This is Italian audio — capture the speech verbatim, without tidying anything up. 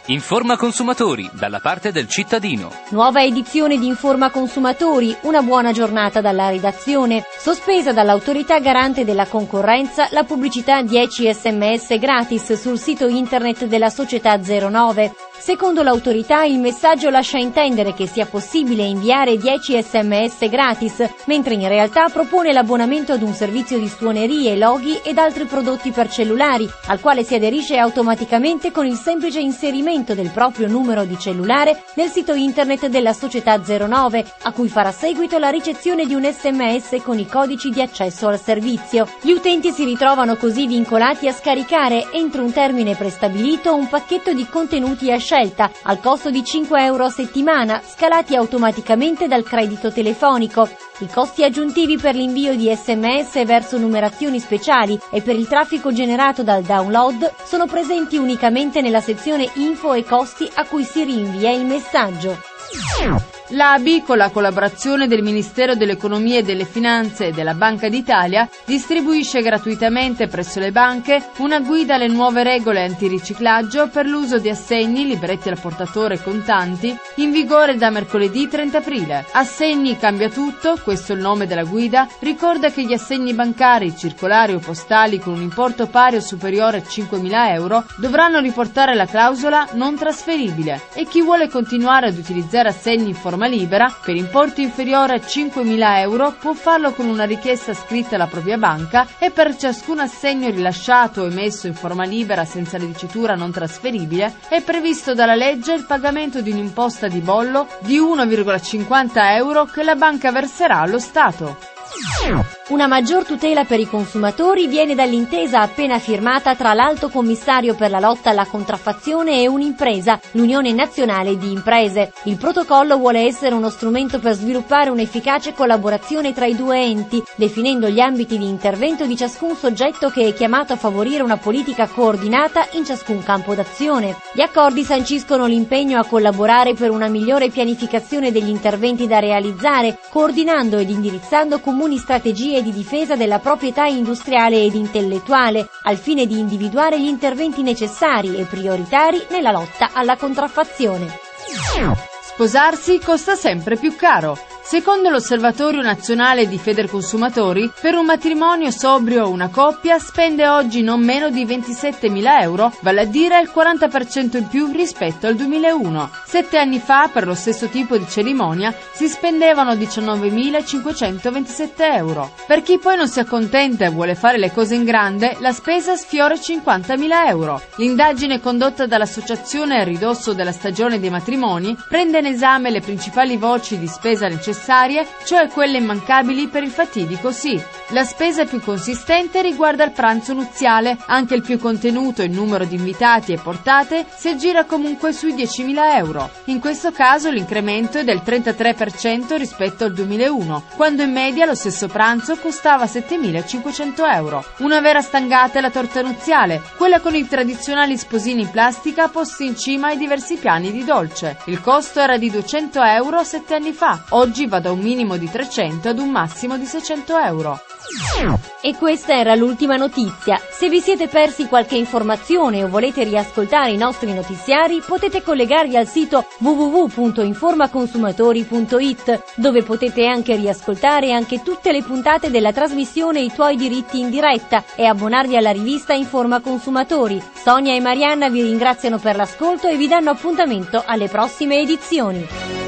Informa Consumatori, dalla parte del cittadino. Nuova edizione di Informa Consumatori, una buona giornata dalla redazione. Sospesa dall'Autorità Garante della Concorrenza la pubblicità dieci sms gratis sul sito internet della società zero nove. Secondo l'autorità il messaggio lascia intendere che sia possibile inviare dieci sms gratis, mentre in realtà propone l'abbonamento ad un servizio di suonerie, loghi ed altri prodotti per cellulari, al quale si aderisce automaticamente con il semplice inserimento del proprio numero di cellulare nel sito internet della società zero nove, a cui farà seguito la ricezione di un sms con i codici di accesso al servizio. Gli utenti si ritrovano così vincolati a scaricare, entro un termine prestabilito, un pacchetto di contenuti a scelta, al costo di cinque euro a settimana, scalati automaticamente dal credito telefonico. I costi aggiuntivi per l'invio di sms verso numerazioni speciali e per il traffico generato dal download sono presenti unicamente nella sezione info e costi a cui si rinvia il messaggio. L'A B I, con la collaborazione del Ministero dell'Economia e delle Finanze e della Banca d'Italia, distribuisce gratuitamente presso le banche una guida alle nuove regole antiriciclaggio per l'uso di assegni, libretti al portatore e contanti, in vigore da mercoledì trenta aprile. Assegni cambia tutto, questo è il nome della guida, ricorda che gli assegni bancari, circolari o postali con un importo pari o superiore a cinquemila euro dovranno riportare la clausola non trasferibile e chi vuole continuare ad utilizzare assegni in forma libera per importo inferiore a cinquemila euro può farlo con una richiesta scritta alla propria banca e per ciascun assegno rilasciato o emesso in forma libera senza la dicitura non trasferibile è previsto dalla legge il pagamento di un'imposta di bollo di uno virgola cinquanta euro che la banca verserà allo Stato. Una maggior tutela per i consumatori viene dall'intesa appena firmata tra l'Alto Commissario per la lotta alla contraffazione e un'impresa, l'Unione Nazionale di Imprese. Il protocollo vuole essere uno strumento per sviluppare un'efficace collaborazione tra i due enti, definendo gli ambiti di intervento di ciascun soggetto che è chiamato a favorire una politica coordinata in ciascun campo d'azione. Gli accordi sanciscono l'impegno a collaborare per una migliore pianificazione degli interventi da realizzare, coordinando ed indirizzando comuni strategie di difesa della proprietà industriale ed intellettuale, al fine di individuare gli interventi necessari e prioritari nella lotta alla contraffazione. Sposarsi costa sempre più caro. Secondo l'Osservatorio Nazionale di Federconsumatori, per un matrimonio sobrio una coppia spende oggi non meno di ventisettemila euro, vale a dire il quaranta per cento in più rispetto al duemilauno. Sette anni fa, per lo stesso tipo di cerimonia, si spendevano diciannovemilacinquecentoventisette euro. Per chi poi non si accontenta e vuole fare le cose in grande, la spesa sfiora i cinquantamila euro. L'indagine condotta dall'Associazione a ridosso della stagione dei matrimoni prende in esame le principali voci di spesa necessarie, cioè quelle immancabili per il fatidico sì. La spesa più consistente riguarda il pranzo nuziale, anche il più contenuto in numero di invitati e portate si aggira comunque sui diecimila euro. In questo caso l'incremento è del trentatré per cento rispetto al duemilauno, quando in media lo stesso pranzo costava settemilacinquecento euro. Una vera stangata è la torta nuziale, quella con i tradizionali sposini in plastica posti in cima ai diversi piani di dolce. Il costo era di duecento euro sette anni fa, oggi va da un minimo di trecento ad un massimo di seicento euro. E questa era l'ultima notizia. Se vi siete persi qualche informazione o volete riascoltare i nostri notiziari, potete collegarvi al sito w w w punto informaconsumatori punto i t, dove potete anche riascoltare anche tutte le puntate della trasmissione I tuoi diritti in diretta e abbonarvi alla rivista Informa Consumatori. Sonia e Marianna vi ringraziano per l'ascolto e vi danno appuntamento alle prossime edizioni.